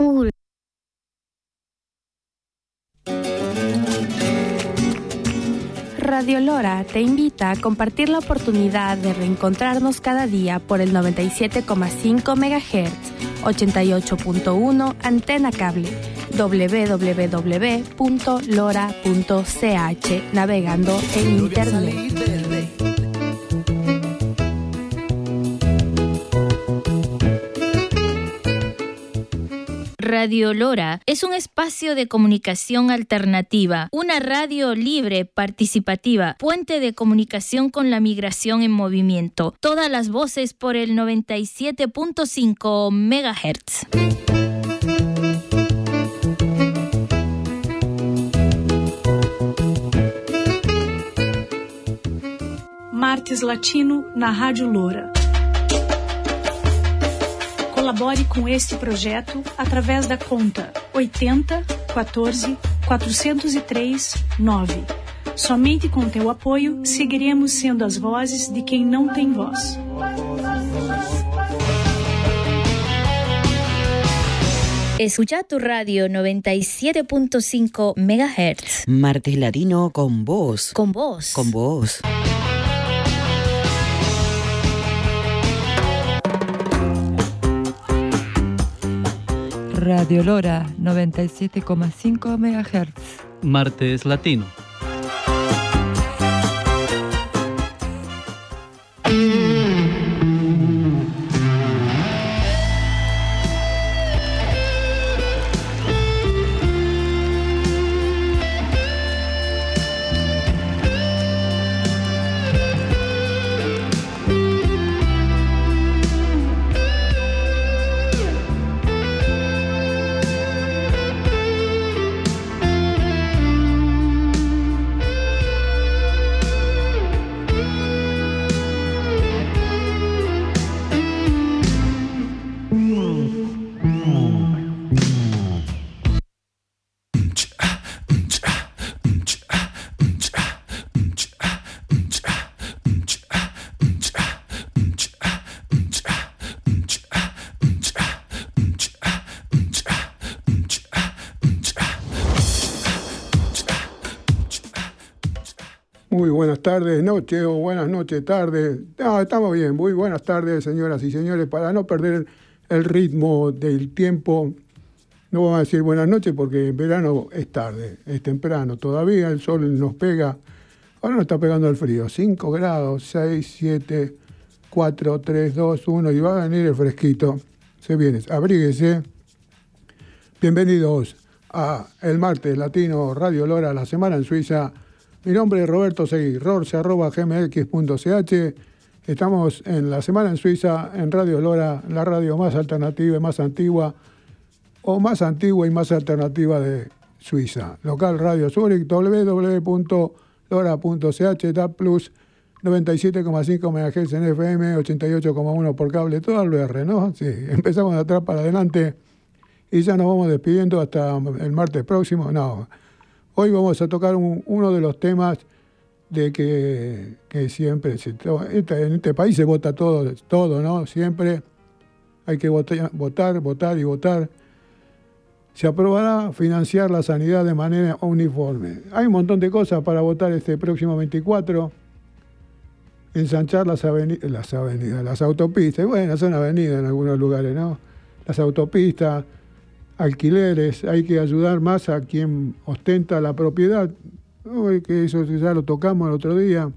Cool. Radio Lora te invita a compartir la oportunidad de reencontrarnos cada día por el 97,5 MHz, 88.1 antena cable, www.lora.ch, navegando en internet. Radio Lora es un espacio de comunicación alternativa, una radio libre, participativa, puente de comunicación con la migración en movimiento. Todas las voces por el 97.5 MHz. Martes Latino na Rádio Lora. Colabore com este projeto através da conta 80 14 403 9. Somente com teu apoio seguiremos sendo as vozes de quem não tem voz. Escucha tu radio 97.5 MHz. Martes Latino con vos. Con vos. Con vos. Radio Lora 97,5 MHz. Martes Latino. Muy buenas tardes, noche o buenas noches, tardes. Estamos bien. Muy buenas tardes, señoras y señores. Para no perder el ritmo del tiempo, no vamos a decir buenas noches porque en verano es tarde, es temprano. Todavía el sol nos pega. Ahora nos está pegando el frío. 5 grados, 6, 7, 4, 3, 2, 1 y va a venir el fresquito. Se viene. Abríguese. Bienvenidos a el Martes Latino Radio Lora, la semana en Suiza. Mi nombre es Roberto Seguí, rorce@gmx.ch. Estamos en la semana en Suiza, en Radio Lora, la radio más alternativa y más antigua, o más antigua y más alternativa de Suiza. Local Radio Zurich, www.lora.ch, DAB+, 97,5 MHz en FM, 88,1 por cable, todo al VR, ¿no? Sí, empezamos de atrás para adelante y ya nos vamos despidiendo hasta el martes próximo. No. Hoy vamos a tocar uno de los temas de que siempre, en este país se vota todo, ¿no? Siempre hay que votar y votar. Se aprobará financiar la sanidad de manera uniforme. Hay un montón de cosas para votar este próximo 24. Ensanchar las autopistas. Bueno, son avenidas en algunos lugares, ¿no? Las autopistas, alquileres, hay que ayudar más a quien ostenta la propiedad, que eso ya lo tocamos el otro día.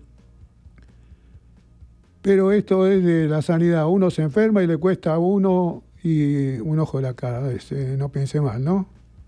Pero esto es de la sanidad, uno se enferma y le cuesta a uno y un ojo de la cara, no piense mal, ¿no?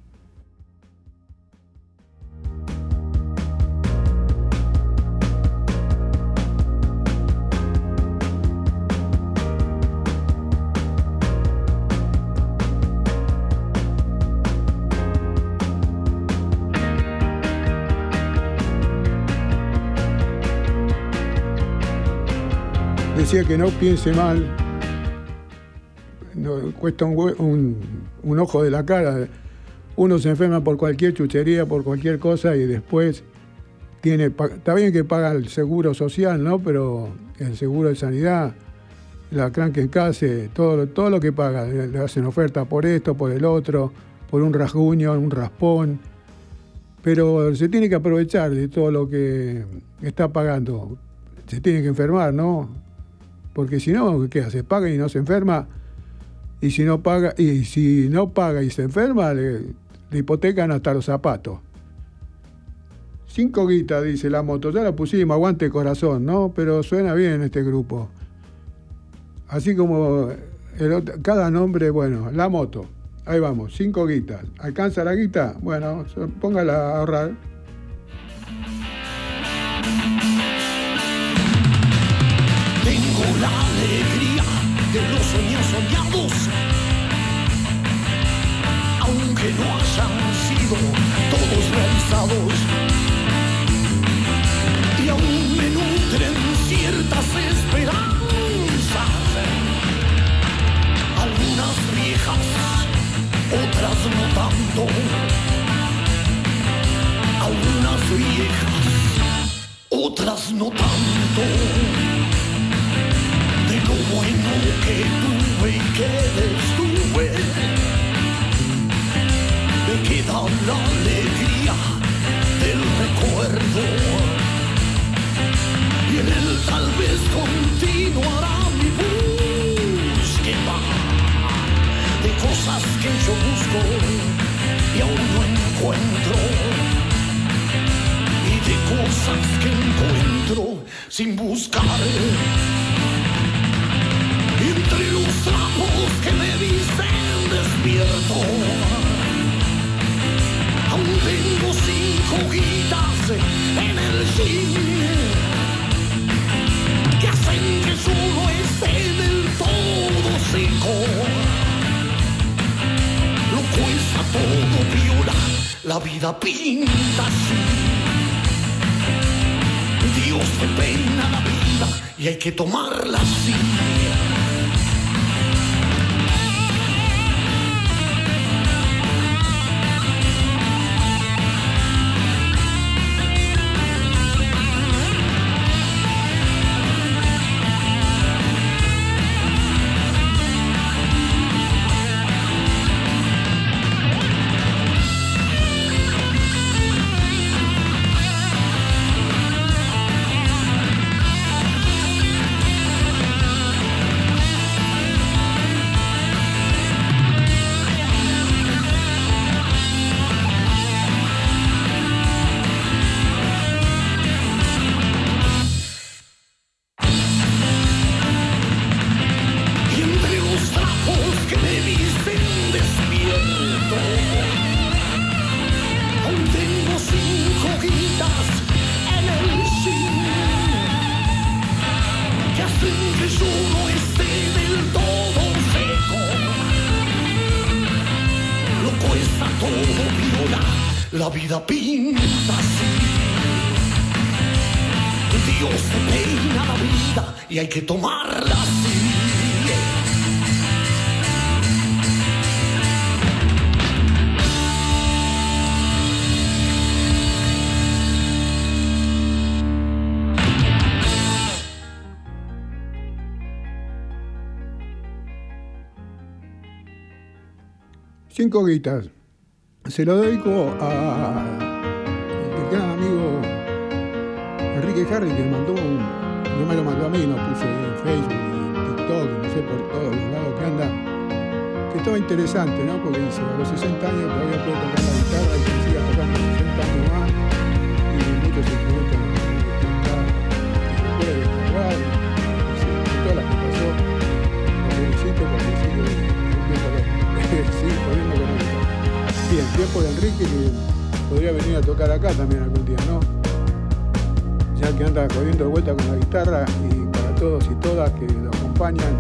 Decía que no piense mal, no, cuesta un ojo de la cara. Uno se enferma por cualquier chuchería, por cualquier cosa y después está bien que paga el seguro social, ¿no? Pero el seguro de sanidad la Krankenkasse, todo lo que paga, le hacen oferta por esto, por el otro, por un rasguño, un raspón, pero se tiene que aprovechar de todo lo que está pagando. Se tiene que enfermar, ¿no? Porque si no, ¿qué hace? Paga y no se enferma, y si no paga y se enferma, le hipotecan hasta los zapatos. 5 guitas, dice la moto, ya la pusimos, aguante corazón, ¿no? Pero suena bien este grupo. Así como cada nombre, bueno, la moto, ahí vamos, 5 guitas. ¿Alcanza la guita? Bueno, póngala a ahorrar. Tengo la alegría de los sueños soñados, aunque no hayan sido todos realizados, y aún me nutren ciertas esperanzas, algunas viejas, otras no tanto, algunas viejas, otras no tanto. De lo bueno que tuve y que destuve, me queda la alegría del recuerdo, y en él tal vez continuará mi búsqueda de cosas que yo busco y aún no encuentro, y de cosas que encuentro sin buscar. Entre los trapos que me dicen despierto, aún tengo 5 guitas en el jean, que hacen que yo no esté del todo seco. Lo cuesta todo viola, la vida pinta así. Dios te peina la vida y hay que tomarla así. La vida pinta así. Dios te peina la vida y hay que tomarla así. Cinco guitas. Se lo dedico a el gran amigo Enrique Harry, que no me lo mandó a mí, lo puse en Facebook y TikTok, no sé, por todos los lados que anda, que estaba interesante, ¿no? Porque dice, a los 60 años todavía puede tocar la guitarra y que siga tocando 60 años más, y muchos instrumentos que puede descargar, dice, de todas las que pasó, lo felicito porque sigue poniendo con él. Bien, tiempo de Enrique, que podría venir a tocar acá también algún día, ¿no? Ya que anda corriendo de vuelta con la guitarra, y para todos y todas que lo acompañan,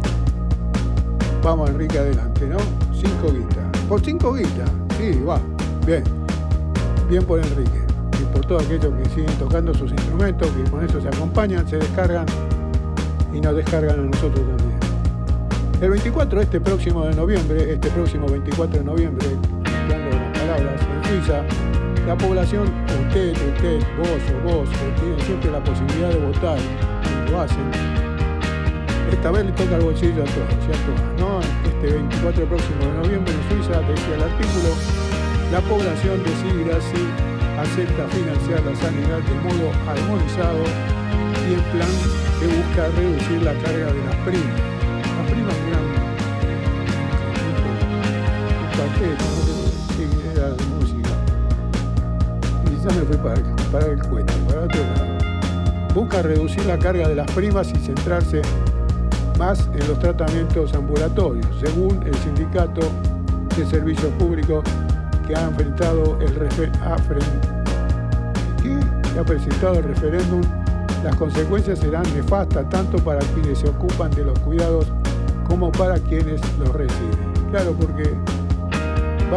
vamos Enrique adelante, ¿no? 5 guitas. Por 5 guitas, sí, va. Bien. Bien por Enrique. Y por todos aquellos que siguen tocando sus instrumentos, que con eso se acompañan, se descargan y nos descargan a nosotros también. El 24, este próximo 24 de noviembre, dando las palabras, en Suiza, la población, usted, vos, que tienen siempre la posibilidad de votar, lo hacen, esta vez le toca el bolsillo a todos y a todas, ¿no? Este 24 próximo de noviembre en Suiza, decía el artículo, la población decidirá si acepta financiar la sanidad de modo armonizado y en plan que busca reducir la carga de las primas. Las primas eran un cuarteto, no era de música. Y ya me fui para el cuento, para otro lado. Busca reducir la carga de las primas y centrarse más en los tratamientos ambulatorios, según el sindicato de servicios públicos que ha presentado el referéndum. Las consecuencias serán nefastas tanto para quienes se ocupan de los cuidados como para quienes los reciben. Claro, porque va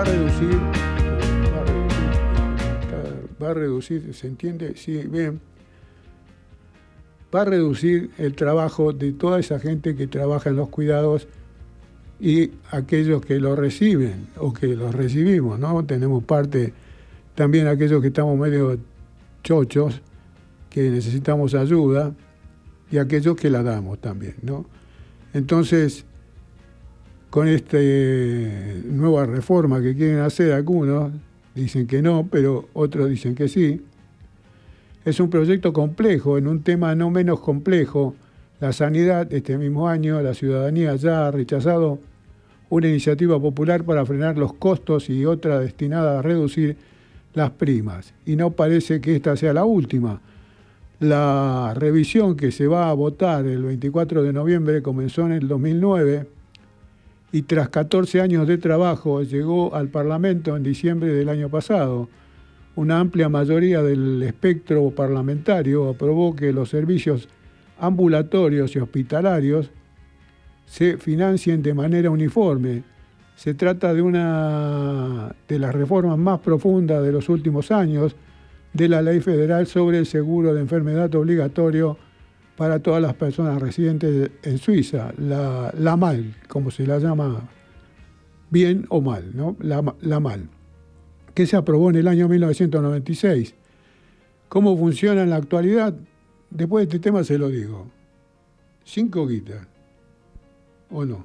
a reducir, ¿se entiende? Sí, bien. Va a reducir el trabajo de toda esa gente que trabaja en los cuidados y aquellos que lo reciben o que los recibimos, ¿no? Tenemos parte también aquellos que estamos medio chochos, que necesitamos ayuda, y aquellos que la damos también, ¿no? Entonces, con esta nueva reforma que quieren hacer algunos, dicen que no, pero otros dicen que sí. Es un proyecto complejo, en un tema no menos complejo. La sanidad, este mismo año, la ciudadanía ya ha rechazado una iniciativa popular para frenar los costos y otra destinada a reducir las primas. Y no parece que esta sea la última. La revisión que se va a votar el 24 de noviembre comenzó en el 2009 y tras 14 años de trabajo llegó al Parlamento en diciembre del año pasado. Una amplia mayoría del espectro parlamentario aprobó que los servicios ambulatorios y hospitalarios se financien de manera uniforme. Se trata de una de las reformas más profundas de los últimos años de la Ley Federal sobre el seguro de enfermedad obligatorio para todas las personas residentes en Suiza, la MAL, como se la llama, bien o mal, ¿no? La MAL, que se aprobó en el año 1996. ¿Cómo funciona en la actualidad? Después de este tema se lo digo. 5 guitas, ¿o no?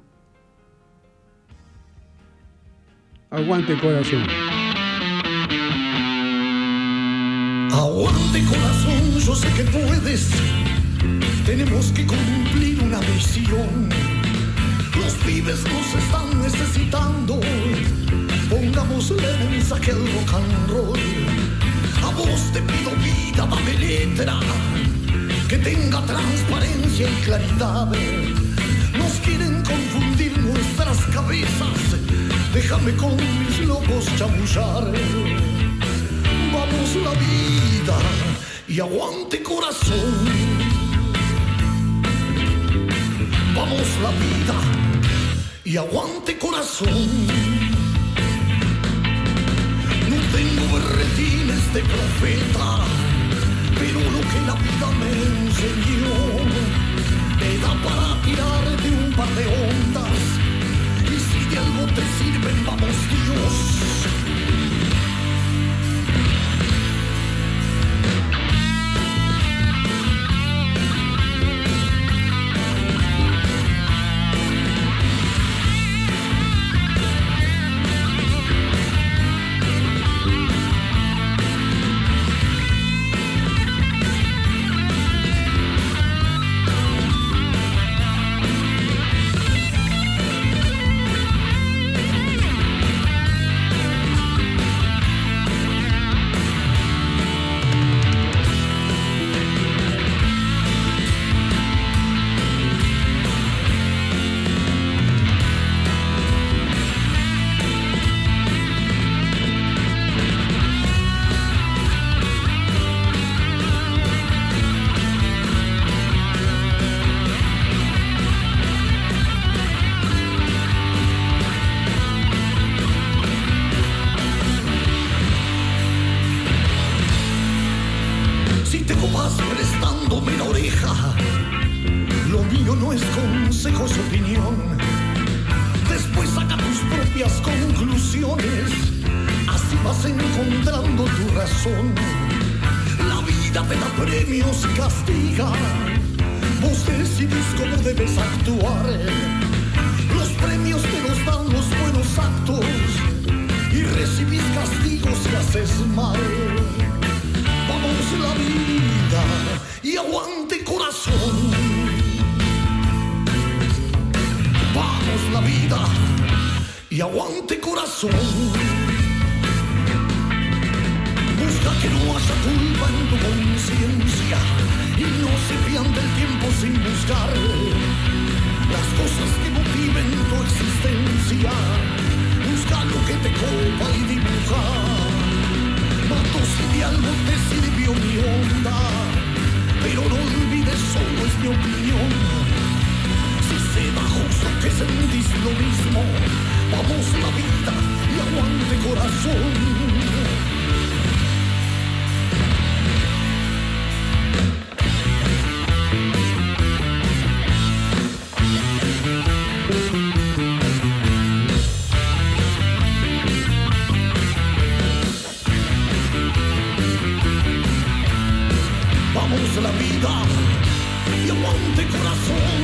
Aguante corazón. Aguante corazón, yo sé que puedes. Tenemos que cumplir una misión. Los pibes nos están necesitando. Pongámosle mensaje al rock and roll. A vos te pido vida, dame letra, que tenga transparencia y claridad. Nos quieren confundir nuestras cabezas. Déjame con mis locos chamullar. Vamos la vida y aguante corazón. Vamos la vida y aguante corazón. No tengo berretines de profeta, pero lo que la vida me enseñó te da para tirar de un par de ondas. Y si de algo te sirven, vamos Dios. Vos decidís cómo debes actuar. Los premios te los dan los buenos actos y recibís castigos si haces mal. Vamos la vida y aguante corazón. Vamos la vida y aguante corazón. Busca que no haya culpa en tu conciencia y no se pierde el tiempo sin buscar las cosas que motiven tu existencia. Busca lo que te copa y dibuja. Mato si de algo te sirvió mi onda, pero no olvides, solo es mi opinión. Si se da justo que sentís lo mismo, vamos la vida y aguante corazón. Vamos la vida y aguante corazón.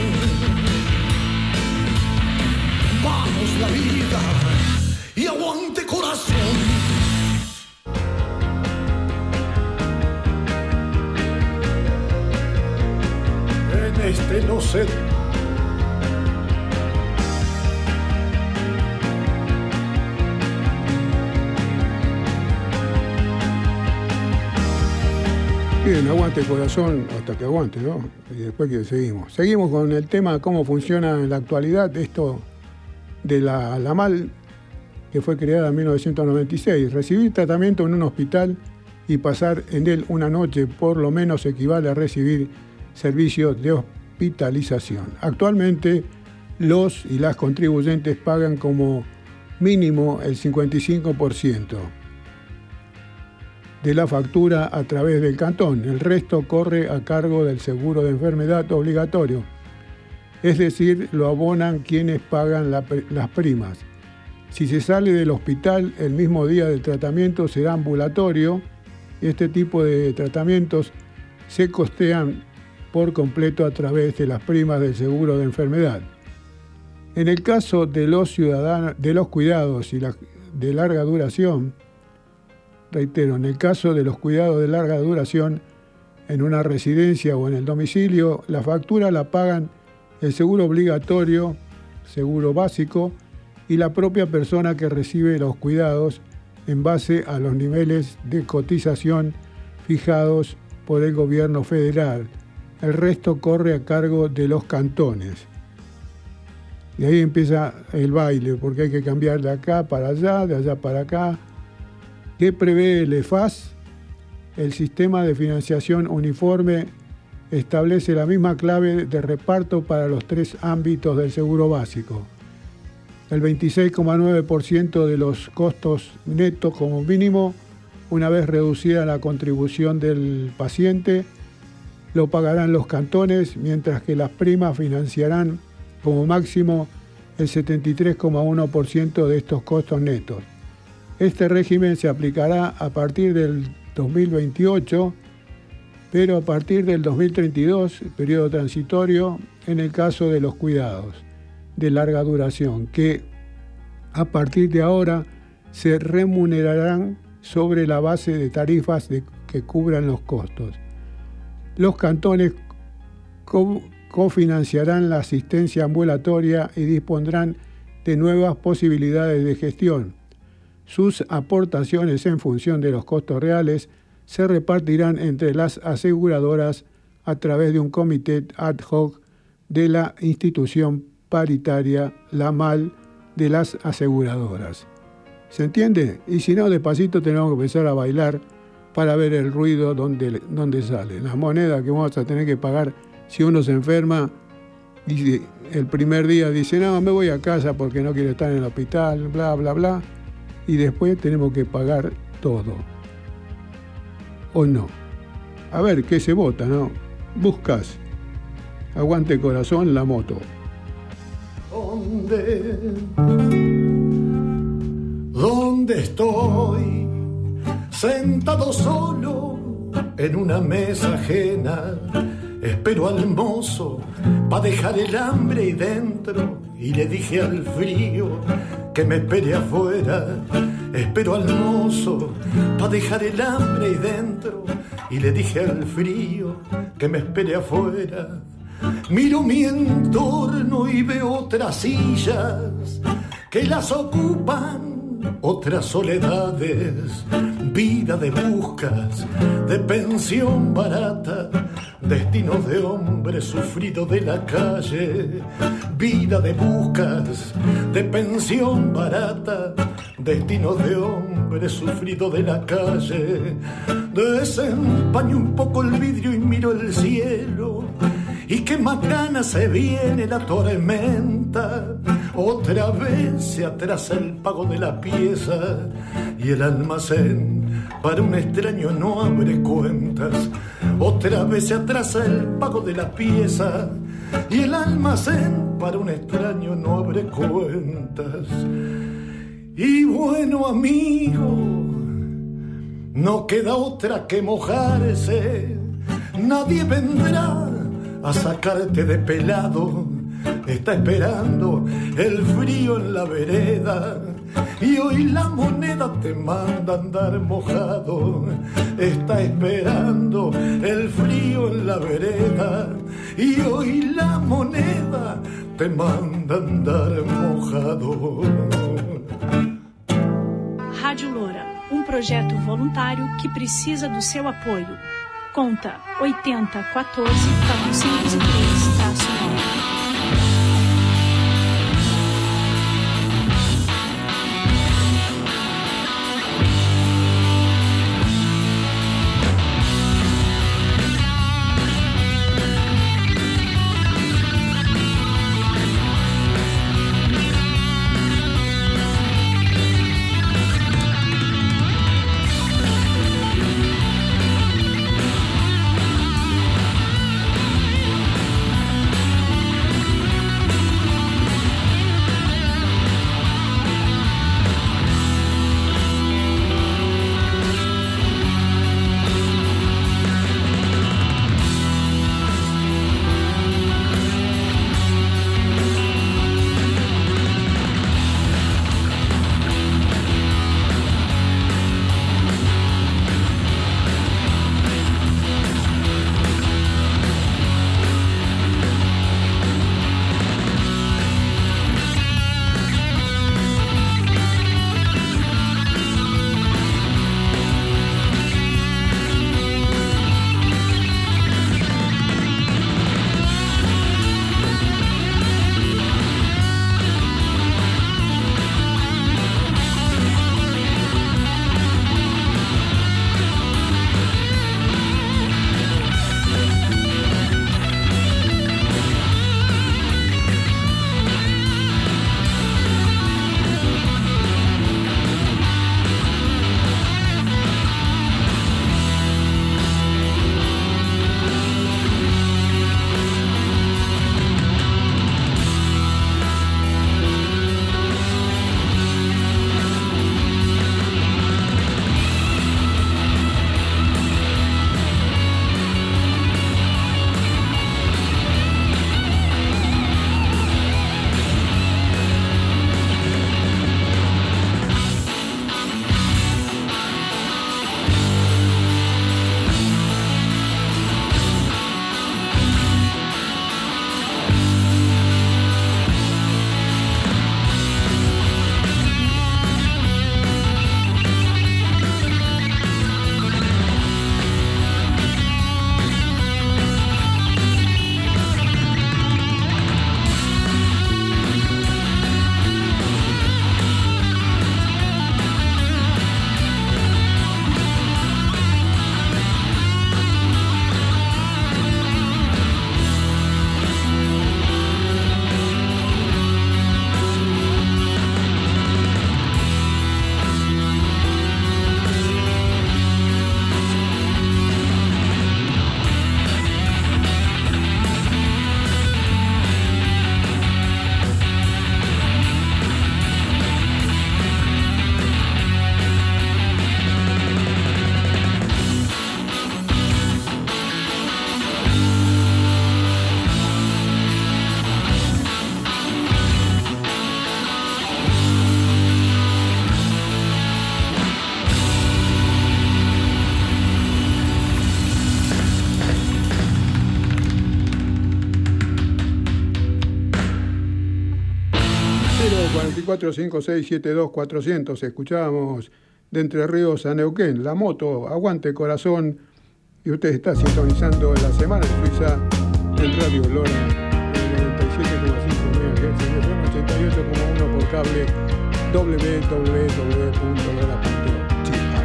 Vamos la vida y aguante corazón. En este no sé. Bien, aguante corazón hasta que aguante, ¿no? Y después que seguimos. Seguimos con el tema cómo funciona en la actualidad esto de la AMAL, que fue creada en 1996. Recibir tratamiento en un hospital y pasar en él una noche por lo menos equivale a recibir servicios de hospitalización. Actualmente los y las contribuyentes pagan como mínimo el 55% de la factura a través del cantón. El resto corre a cargo del seguro de enfermedad obligatorio. Es decir, lo abonan quienes pagan las primas. Si se sale del hospital el mismo día del tratamiento será ambulatorio. Este tipo de tratamientos se costean por completo a través de las primas del seguro de enfermedad. En el caso de los ciudadanos, de los cuidados de larga duración, reitero, en el caso de los cuidados de larga duración en una residencia o en el domicilio, la factura la pagan el seguro obligatorio, seguro básico y la propia persona que recibe los cuidados en base a los niveles de cotización fijados por el gobierno federal. El resto corre a cargo de los cantones. Y ahí empieza el baile, porque hay que cambiar de acá para allá, de allá para acá. ¿Qué prevé el EFAS? El sistema de financiación uniforme establece la misma clave de reparto para los tres ámbitos del seguro básico. El 26,9% de los costos netos como mínimo, una vez reducida la contribución del paciente, lo pagarán los cantones, mientras que las primas financiarán como máximo el 73,1% de estos costos netos. Este régimen se aplicará a partir del 2028, pero a partir del 2032, periodo transitorio, en el caso de los cuidados de larga duración, que a partir de ahora se remunerarán sobre la base tarifas que cubran los costos. Los cantones cofinanciarán la asistencia ambulatoria y dispondrán de nuevas posibilidades de gestión. Sus aportaciones en función de los costos reales se repartirán entre las aseguradoras a través de un comité ad hoc de la institución paritaria, la AMAL, de las aseguradoras. ¿Se entiende? Y si no, despacito tenemos que empezar a bailar para ver el ruido donde sale. La moneda que vamos a tener que pagar si uno se enferma, dice, el primer día dice, no, me voy a casa porque no quiero estar en el hospital, bla, bla, bla. Y después tenemos que pagar todo. ¿O no? A ver, ¿qué se vota, no? Buscas. Aguante corazón, la moto. ¿Dónde estoy? Sentado solo en una mesa ajena, Espero al mozo pa' dejar el hambre ahí dentro y le dije al frío que me espere afuera. Espero al mozo pa' dejar el hambre ahí dentro y le dije al frío que me espere afuera. Miro mi entorno y veo otras sillas que las ocupan otras soledades, vida de buscas, de pensión barata, destinos de hombre sufrido de la calle, vida de buscas, de pensión barata, destinos de hombre sufrido de la calle. Desempaño un poco el vidrio y miro el cielo, y qué macana se viene la tormenta. Otra vez se atrasa el pago de la pieza y el almacén para un extraño no abre cuentas. Otra vez se atrasa el pago de la pieza y el almacén para un extraño no abre cuentas. Y bueno, amigo, no queda otra que mojarse. Nadie vendrá a sacarte de pelado. Está esperando el frío en la vereda y hoy la moneda te manda a andar mojado. Está esperando el frío en la vereda y hoy la moneda te manda a andar mojado. Rádio Loura, projeto voluntário que precisa do seu apoio. Conta 80 14 403-9. 445672-400. Escuchábamos de Entre Ríos a Neuquén, La Moto, Aguante Corazón. Y usted está sintonizando La Semana en Suiza en Radio Lora, en 97,5 MHz, en FM 88,1 por cable, www.lora.chile.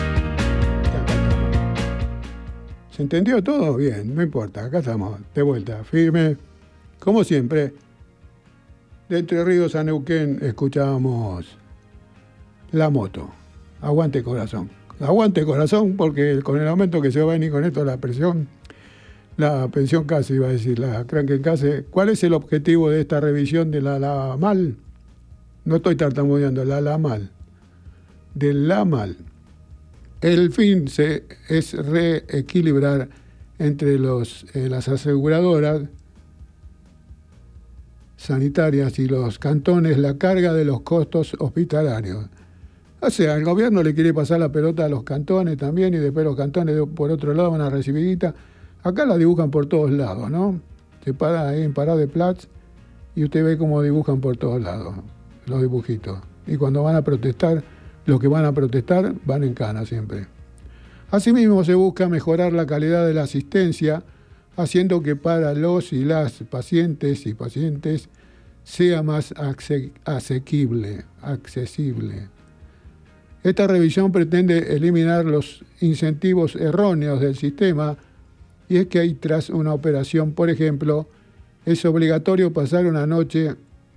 ¿Se entendió todo? Bien, no importa, acá estamos, de vuelta, firme. Como siempre, de Entre Ríos a Neuquén escuchábamos La Moto, Aguante Corazón. Aguante Corazón, porque con el aumento que se va a venir con esto, la pensión casi, iba a decir, la Krankenkasse. ¿Cuál es el objetivo de esta revisión de la MAL? No estoy tartamudeando, la MAL. De la MAL. El fin es reequilibrar entre las aseguradoras sanitarias y los cantones la carga de los costos hospitalarios. O sea, el gobierno le quiere pasar la pelota a los cantones también, y después los cantones por otro lado van a recibir guita. Acá la dibujan por todos lados, ¿no? Se para ahí en Pará de Platz y usted ve cómo dibujan por todos lados los dibujitos. Y cuando van a protestar, los que van a protestar van en cana siempre. Asimismo, se busca mejorar la calidad de la asistencia, haciendo que para los y las pacientes sea más accesible. Esta revisión pretende eliminar los incentivos erróneos del sistema, y es que ahí tras una operación, por ejemplo, es obligatorio pasar una noche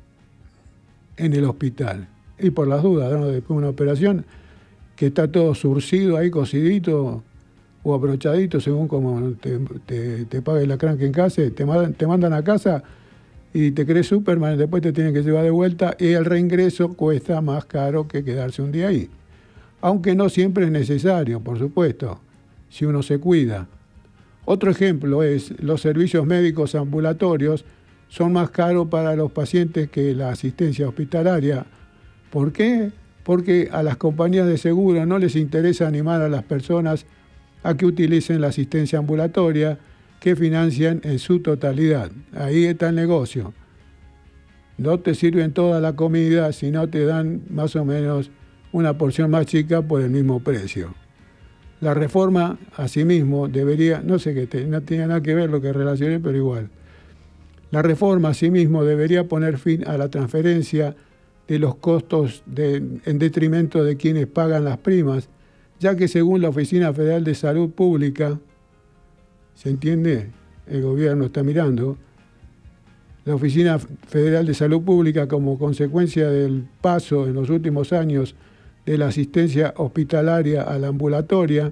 en el hospital. Y por las dudas, ¿no? Después de una operación que está todo surcido ahí, cocidito o abrochadito, según como te pague la Krankenkasse, te mandan a casa y te crees Superman, después te tienen que llevar de vuelta, y el reingreso cuesta más caro que quedarse un día ahí. Aunque no siempre es necesario, por supuesto, si uno se cuida. Otro ejemplo es los servicios médicos ambulatorios son más caros para los pacientes que la asistencia hospitalaria. ¿Por qué? Porque a las compañías de seguro no les interesa animar a las personas a que utilicen la asistencia ambulatoria, que financian en su totalidad. Ahí está el negocio. No te sirven toda la comida si no te dan más o menos una porción más chica por el mismo precio. La reforma, asimismo, debería, no tiene nada que ver lo que relacioné, pero igual. La reforma, asimismo, debería poner fin a la transferencia de los costos en detrimento de quienes pagan las primas, ya que según la Oficina Federal de Salud Pública, ¿se entiende? El gobierno está mirando. La Oficina Federal de Salud Pública, como consecuencia del paso en los últimos años de la asistencia hospitalaria a la ambulatoria,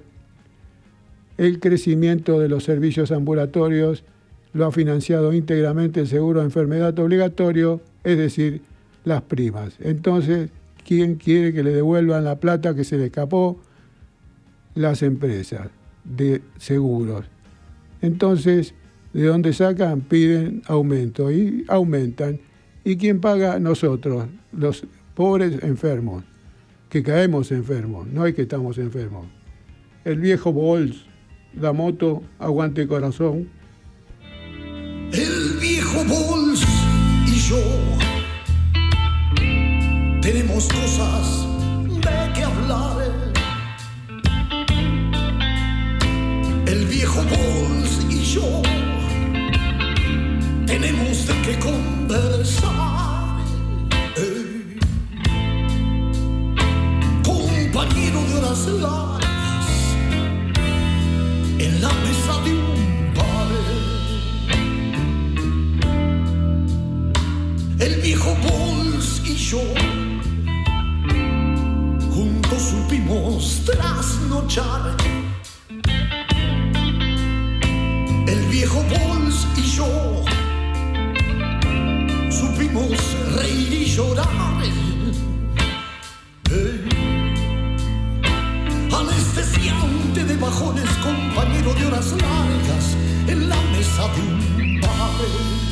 el crecimiento de los servicios ambulatorios lo ha financiado íntegramente el seguro de enfermedad obligatorio, es decir, las primas. Entonces, ¿quién quiere que le devuelvan la plata que se le escapó? Las empresas de seguros. Entonces, ¿de dónde sacan? Piden aumento y aumentan. ¿Y quién paga? Nosotros, los pobres enfermos, que caemos enfermos, no es que estamos enfermos. El viejo Bols, La Moto, Aguante Corazón. El viejo Bols y yo tenemos cosas de qué hablar. El viejo Bols y yo tenemos de qué conversar. Compañero de horas largas en la mesa de un bar. El viejo Bols y yo juntos supimos trasnochar. El viejo Bols y yo supimos reír y llorar. Anestesiante de bajones, compañero de horas largas en la mesa de un bar.